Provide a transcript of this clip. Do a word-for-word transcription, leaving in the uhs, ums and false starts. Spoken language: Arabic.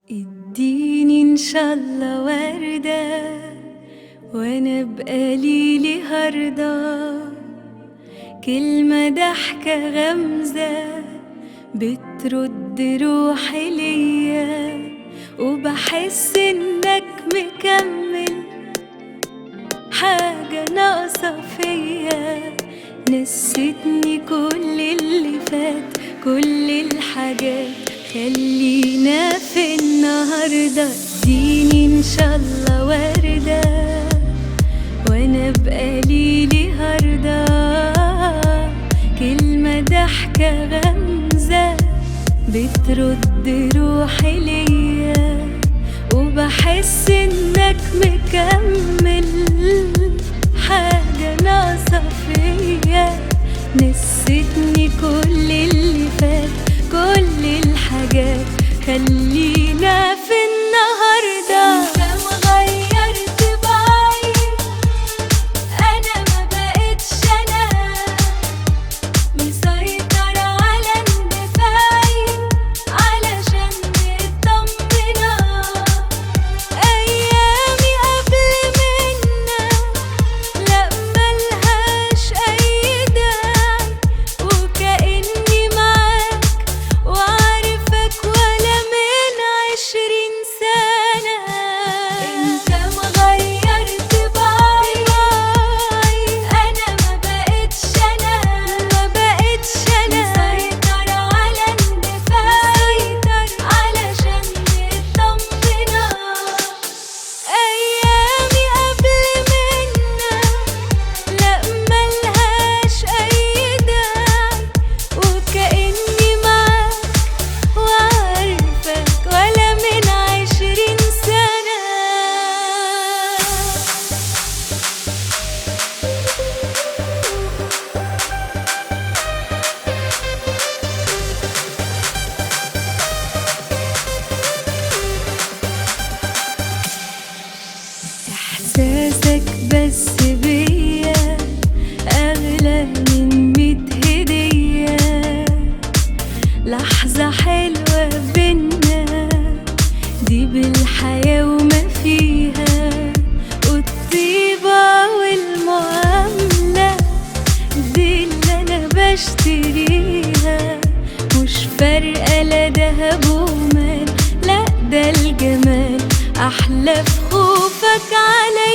اديني ان شاء الله وردة وانا بقليلي هرضى، كلمة ضحكة غمزة بترد روحي ليا، وبحس انك مكمل حاجة ناقصة فيا. نسيتني كل اللي فات، كل الحاجات، خلينا في النهاردة. اديني ان شاء الله وردة وانا بقليلي هرضى، كلمة ضحكة غمزة بترد روحي ليا، وبحس انك مكمل حاجة ناقصة فيا. نسيتني كل اللي فات، كل الحاجات، خلينا في النهاردة. انت مغيرت بعيد، انا ما بقتش انا، مسيطر على اندفاعي علشان مطمنة. ايامي قبل منا لا ملهاش اي داعي، وكأني معاك وعارفك ولا من عشرين سنة. انت مغيرت بعيد، انا ما بقتش انا، ما بقتش انا، مسيطر على اندفاعي علشان مطمنة. ايامي قبل منا لا ملهاش اي داعي، وكأني معاك وعارفك ولا من عشرين سنة. إحساسك بس بيا أغلى من ميت هدية، لحظة حلوة بينا دي بالحياة وما فيها، والطيبة والمعاملة دي اللي أنا بشتريها. مش فارقة لا دهب ومال، لا ده الجمال أحلى في خوفك عليا.